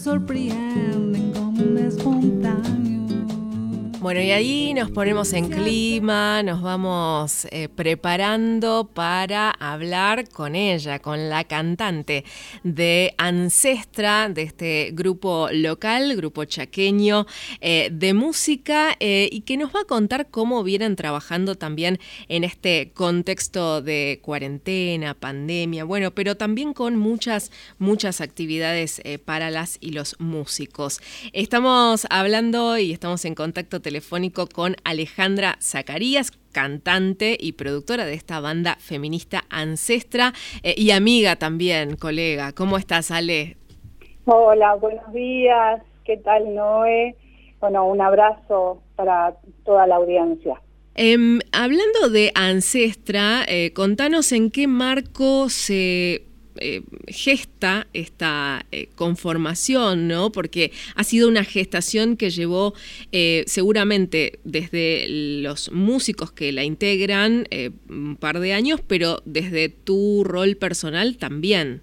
sorprenden como un espontáneo. Bueno, y ahí nos ponemos en clima, nos vamos preparando para hablar con ella, con la cantante de Ancestra, de este grupo local, grupo chaqueño de música, y que nos va a contar cómo vienen trabajando también en este contexto de cuarentena, pandemia, bueno, pero también con muchas actividades para las y los músicos. Estamos hablando y estamos en contacto telefónico con Alejandra Zacarías, cantante y productora de esta banda feminista Ancestra, y amiga también, colega. ¿Cómo estás, Ale? Hola, buenos días. ¿Qué tal, Noé? Bueno, un abrazo para toda la audiencia. Hablando de Ancestra, contanos en qué marco se gesta esta conformación, ¿no? Porque ha sido una gestación que llevó seguramente desde los músicos que la integran un par de años, pero desde tu rol personal también.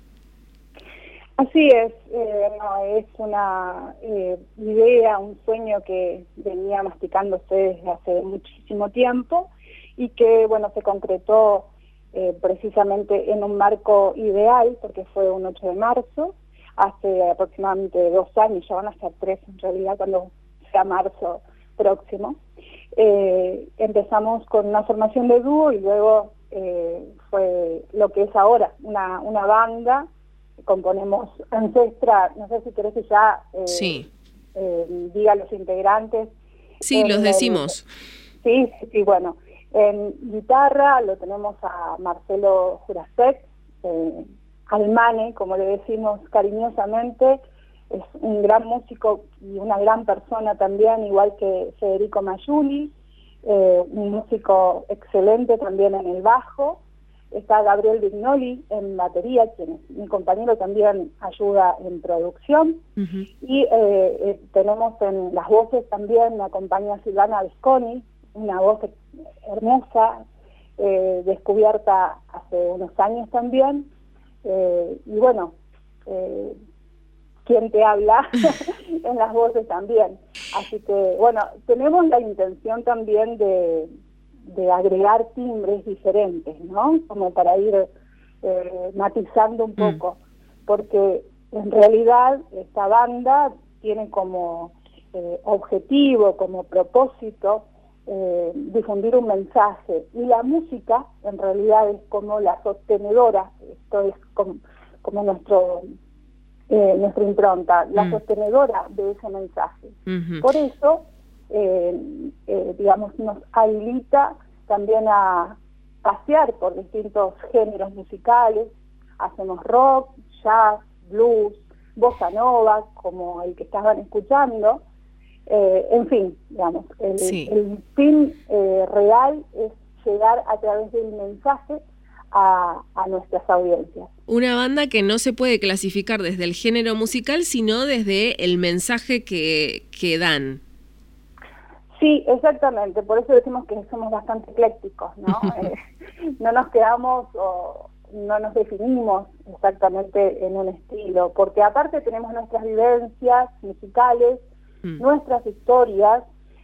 Así es, es una idea, un sueño que venía masticándose desde hace muchísimo tiempo y que, bueno, se concretó precisamente en un marco ideal, porque fue un 8 de marzo, hace aproximadamente 2 años, ya van a ser 3 en realidad, cuando sea marzo próximo. Empezamos con una formación de dúo y luego fue lo que es ahora, una banda. Componemos Ancestra, no sé si querés que ya sí. Diga los integrantes. Sí, los decimos. Sí, bueno. En guitarra lo tenemos a Marcelo Jurasek, Almane, como le decimos cariñosamente, es un gran músico y una gran persona también, igual que Federico Mayuli, un músico excelente también en el bajo. Está Gabriel Vignoli en batería, quien es mi compañero, también ayuda en producción. Uh-huh. Y tenemos en las voces también, me acompaña Silvana Visconi, una voz hermosa, descubierta hace unos años también. Y bueno, quien te habla en las voces también. Así que, bueno, tenemos la intención también de agregar timbres diferentes, ¿no? Como para ir matizando un poco, porque en realidad esta banda tiene como objetivo, como propósito, difundir un mensaje, y la música en realidad es como la sostenedora, esto es como nuestra impronta, la sostenedora de ese mensaje. Uh-huh. Por eso, digamos, nos habilita también a pasear por distintos géneros musicales. Hacemos rock, jazz, blues, bossa nova, como el que estaban escuchando. En fin, digamos, el fin real es llegar a través del mensaje a nuestras audiencias. Una banda que no se puede clasificar desde el género musical, sino desde el mensaje que dan. Sí, exactamente, por eso decimos que somos bastante eclécticos, ¿no? No nos quedamos o no nos definimos exactamente en un estilo, porque aparte tenemos nuestras vivencias musicales, nuestras historias.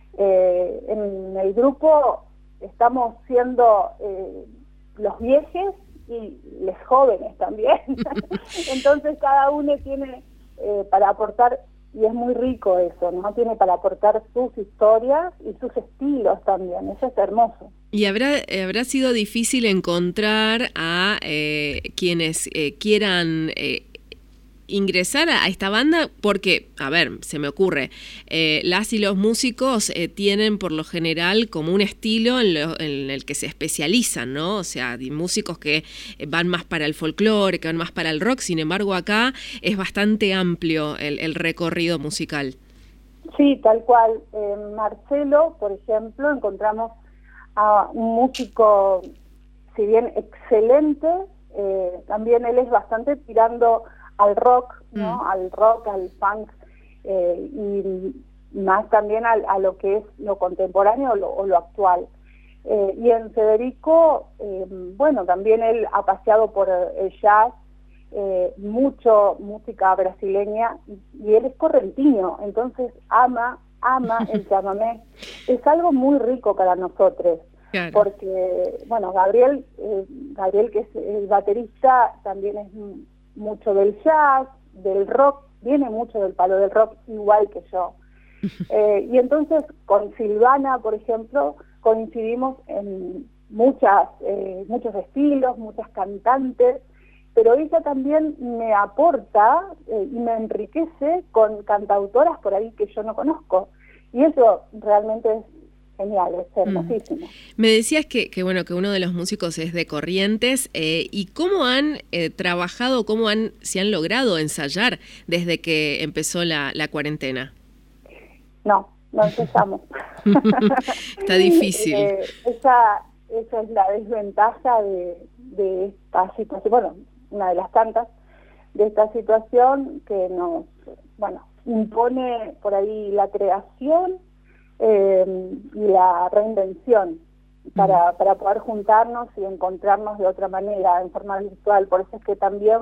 En el grupo estamos siendo los viejes y los jóvenes también. Entonces cada uno tiene para aportar, y es muy rico eso, ¿no? Tiene para aportar sus historias y sus estilos también, eso es hermoso. ¿Y habrá sido difícil encontrar a quienes quieran ingresar a esta banda? Porque, a ver, se me ocurre, las y los músicos tienen por lo general como un estilo en el que se especializan, ¿no? O sea, músicos que van más para el folclore, que van más para el rock. Sin embargo, acá es bastante amplio el recorrido musical. Sí, tal cual. Marcelo, por ejemplo, encontramos a un músico, si bien excelente, también él es bastante tirando al rock, ¿no? Al rock, al punk, y más también a lo que es lo contemporáneo o lo actual. Y en Federico, bueno, también él ha paseado por el jazz, mucho música brasileña y él es correntino, entonces ama el chamamé. Es algo muy rico para nosotros. Claro. Porque, bueno, Gabriel, que es el baterista, también es mucho del jazz, del rock, viene mucho del palo del rock, igual que yo. Y entonces con Silvana, por ejemplo, coincidimos en muchos estilos, muchas cantantes, pero ella también me aporta y me enriquece con cantautoras por ahí que yo no conozco. Y eso realmente es genial, es hermosísimo. Me decías que uno de los músicos es de Corrientes, y ¿cómo han trabajado, si han logrado ensayar desde que empezó la cuarentena? No empezamos. Está difícil. Esa es la desventaja de esta situación, bueno, una de las tantas, de esta situación que nos, impone por ahí la creación y la reinvención para poder juntarnos y encontrarnos de otra manera, en forma virtual. Por eso es que también,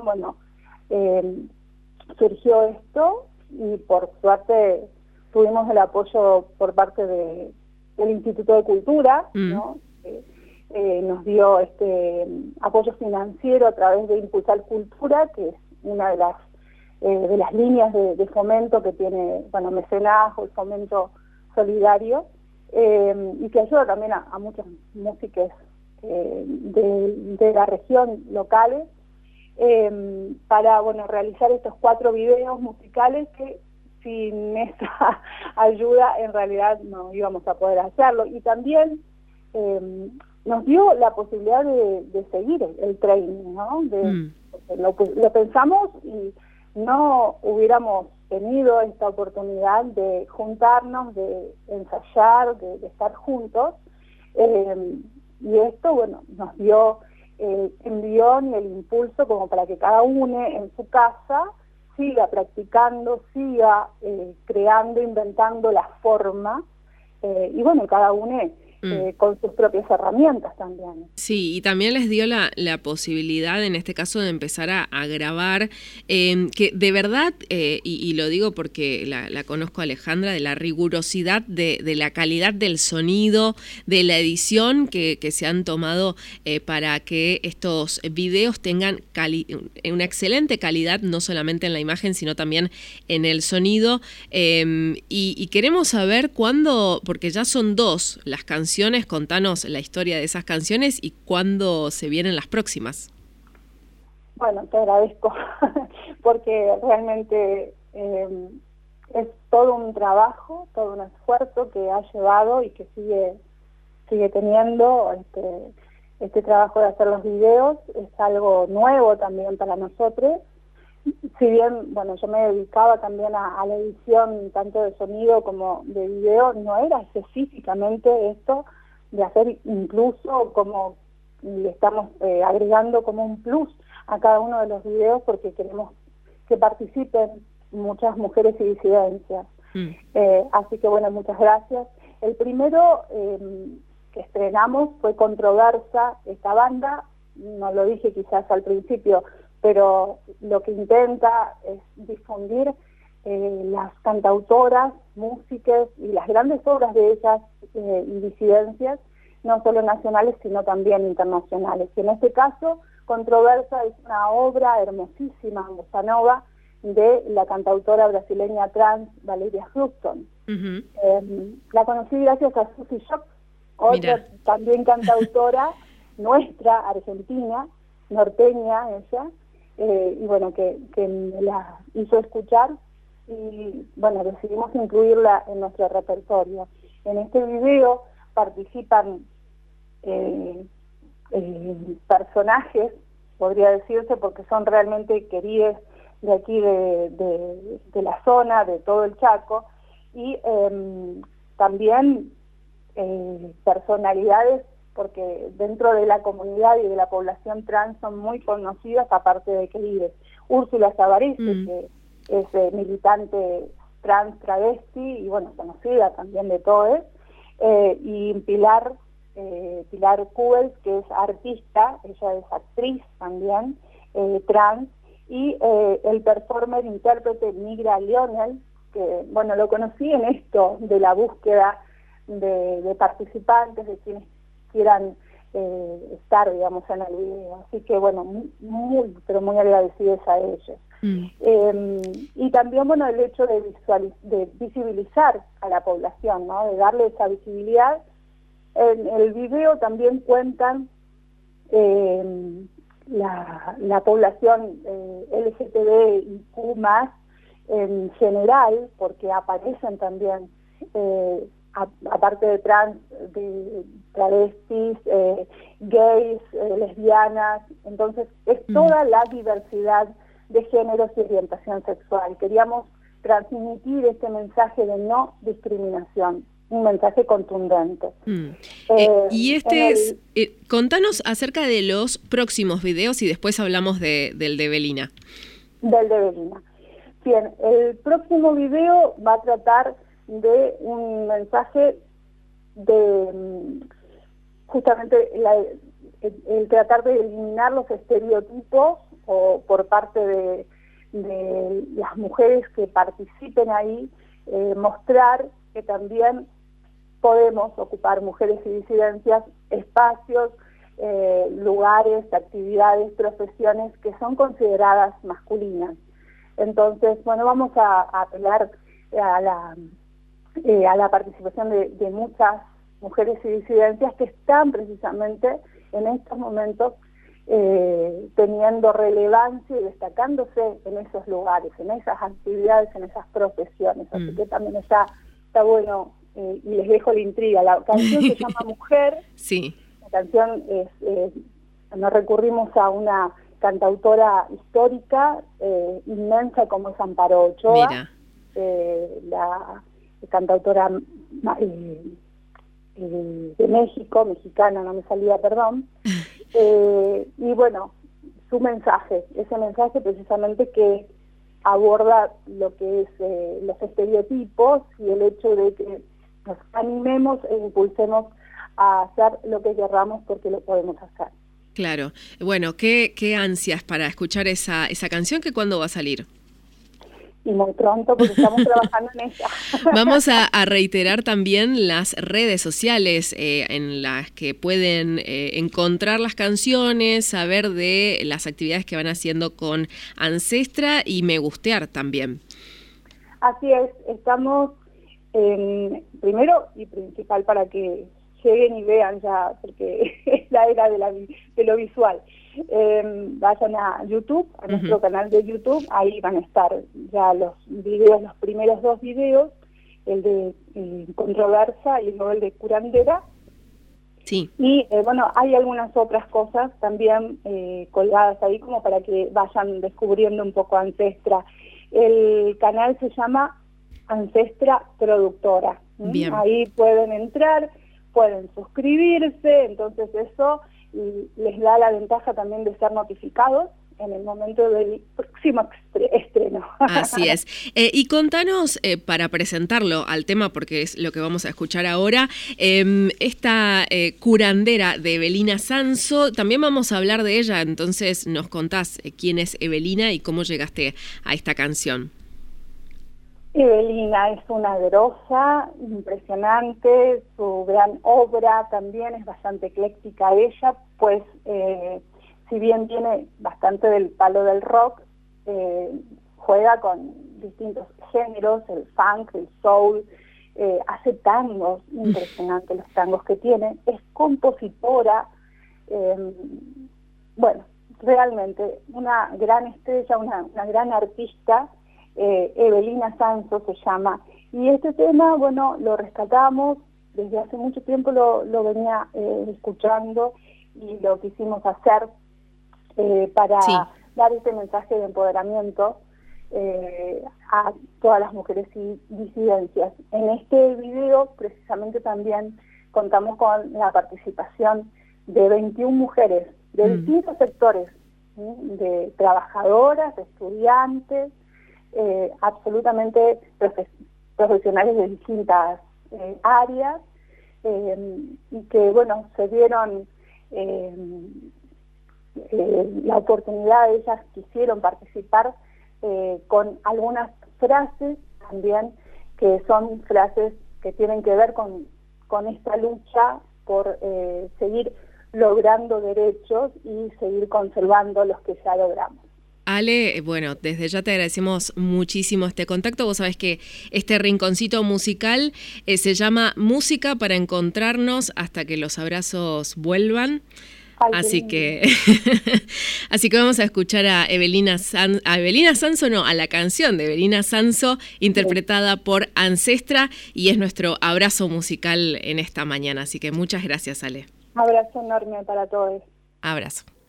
surgió esto y por suerte tuvimos el apoyo por parte del Instituto de Cultura, ¿no? Nos dio apoyo financiero a través de Impulsar Cultura, que es una de las líneas de fomento que tiene, mecenazgo, el fomento solidario, y que ayuda también a muchos músicos de la región locales, para realizar estos 4 videos musicales que sin esa ayuda en realidad no íbamos a poder hacerlo. Y también nos dio la posibilidad de seguir el training, ¿no? Lo pensamos y no hubiéramos tenido esta oportunidad de juntarnos, de ensayar, de estar juntos, y esto, nos dio el envión y el impulso como para que cada uno en su casa siga practicando, siga creando, inventando la forma, y cada uno con sus propias herramientas también. Sí, y también les dio la posibilidad, en este caso, de empezar a grabar, que de verdad, y lo digo porque la conozco a Alejandra, de la rigurosidad de la calidad del sonido, de la edición que se han tomado para que estos videos tengan una excelente calidad, no solamente en la imagen, sino también en el sonido. Y queremos saber cuándo, porque ya son 2 las canciones, contanos la historia de esas canciones y cuándo se vienen las próximas. Bueno, te agradezco, porque realmente es todo un trabajo, todo un esfuerzo que ha llevado y que sigue teniendo este trabajo de hacer los videos. Es algo nuevo también para nosotros. Si bien, yo me dedicaba también a la edición tanto de sonido como de video, no era específicamente esto de hacer, incluso como le estamos agregando como un plus a cada uno de los videos, porque queremos que participen muchas mujeres y disidencias. Así que muchas gracias. El primero que estrenamos fue Controversa. Esta banda, no lo dije quizás al principio, pero lo que intenta es difundir las cantautoras, músicas y las grandes obras de ellas y disidencias, no solo nacionales, sino también internacionales. Y en este caso, Controversa es una obra hermosísima, bossa nova, de la cantautora brasileña trans Valeria Houston. La conocí gracias a Susie Shock, otra también cantautora nuestra, argentina, norteña ella, que me la hizo escuchar y decidimos incluirla en nuestro repertorio. En este video participan personajes, podría decirse, porque son realmente queridos de aquí de la zona, de todo el Chaco, y también personalidades, porque dentro de la comunidad y de la población trans son muy conocidas, aparte de queridas. Úrsula Savaristi, que es militante trans travesti y conocida también de todos, y Pilar Cubels, que es artista, ella es actriz también, trans, y el performer intérprete Migra Lionel, que bueno, lo conocí en esto de la búsqueda de participantes, de quienes quieran estar, digamos, en el video. Así que bueno, muy, pero muy agradecidos a ellos. Y también, bueno, el hecho de visibilizar a la población, ¿no? De darle esa visibilidad. En el video también cuentan la población LGTBIQ+, en general, porque aparecen también, aparte de trans, de travestis, gays, lesbianas. Entonces es toda la diversidad de géneros y orientación sexual. Queríamos transmitir este mensaje de no discriminación, un mensaje contundente. Y contanos acerca de los próximos videos y después hablamos del de Evelina. Del de Evelina. Bien, el próximo video va a tratar de un mensaje de justamente el tratar de eliminar los estereotipos por parte de las mujeres que participen ahí, mostrar que también podemos ocupar, mujeres y disidencias, espacios, lugares, actividades, profesiones que son consideradas masculinas. Entonces, bueno, vamos a apelar a la participación de muchas mujeres y disidencias que están precisamente en estos momentos teniendo relevancia y destacándose en esos lugares, en esas actividades, en esas profesiones. Así que también está bueno, y les dejo la intriga. La canción se llama Mujer. Sí. La canción nos recurrimos a una cantautora histórica inmensa como es Amparo Ochoa, la cantautora de México, mexicana, no me salía, perdón. Y bueno, su mensaje, ese mensaje precisamente que aborda lo que es los estereotipos y el hecho de que nos animemos e impulsemos a hacer lo que querramos porque lo podemos hacer. Claro. Bueno, qué ansias para escuchar esa canción, que ¿cuándo va a salir? Y muy pronto, porque estamos trabajando en ella. Vamos a reiterar también las redes sociales en las que pueden encontrar las canciones, saber de las actividades que van haciendo con Ancestra y me gustear también. Así es, estamos primero y principal para que lleguen y vean ya, porque es la era de lo visual. Vayan a YouTube, a nuestro canal de YouTube, ahí van a estar ya los videos, los primeros 2 videos, el de Controversa y luego el de Curandera. Sí. Y bueno, hay algunas otras cosas también colgadas ahí como para que vayan descubriendo un poco Ancestra. El canal se llama Ancestra Productora. Bien. Ahí pueden entrar, pueden suscribirse, entonces eso les da la ventaja también de ser notificados en el momento del próximo estreno. Así es. Y contanos, para presentarlo al tema, porque es lo que vamos a escuchar ahora, esta curandera de Evelina Sanso, también vamos a hablar de ella, entonces nos contás quién es Evelina y cómo llegaste a esta canción. Evelina es una grosa, impresionante, su gran obra también es bastante ecléctica ella, pues si bien tiene bastante del palo del rock, juega con distintos géneros, el funk, el soul, hace tangos, impresionantes los tangos que tiene, es compositora, bueno, realmente una gran estrella, una gran artista. Evelina Sanso se llama, y este tema, bueno, lo rescatamos, desde hace mucho tiempo lo venía escuchando y lo quisimos hacer para dar este mensaje de empoderamiento a todas las mujeres y disidencias. En este video precisamente también contamos con la participación de 21 mujeres de distintos sectores, de trabajadoras, de estudiantes, absolutamente profesionales de distintas áreas, y que bueno, se dieron la oportunidad, ellas quisieron participar con algunas frases también, que son frases que tienen que ver con esta lucha por seguir logrando derechos y seguir conservando los que ya logramos. Ale, bueno, desde ya te agradecemos muchísimo este contacto. Vos sabés que este rinconcito musical se llama Música para encontrarnos hasta que los abrazos vuelvan. Ay, así que vamos a escuchar a Evelina Sanso, no, a la canción de Evelina Sanso, interpretada por Ancestra, y es nuestro abrazo musical en esta mañana. Así que muchas gracias, Ale. Un abrazo enorme para todos. Abrazo.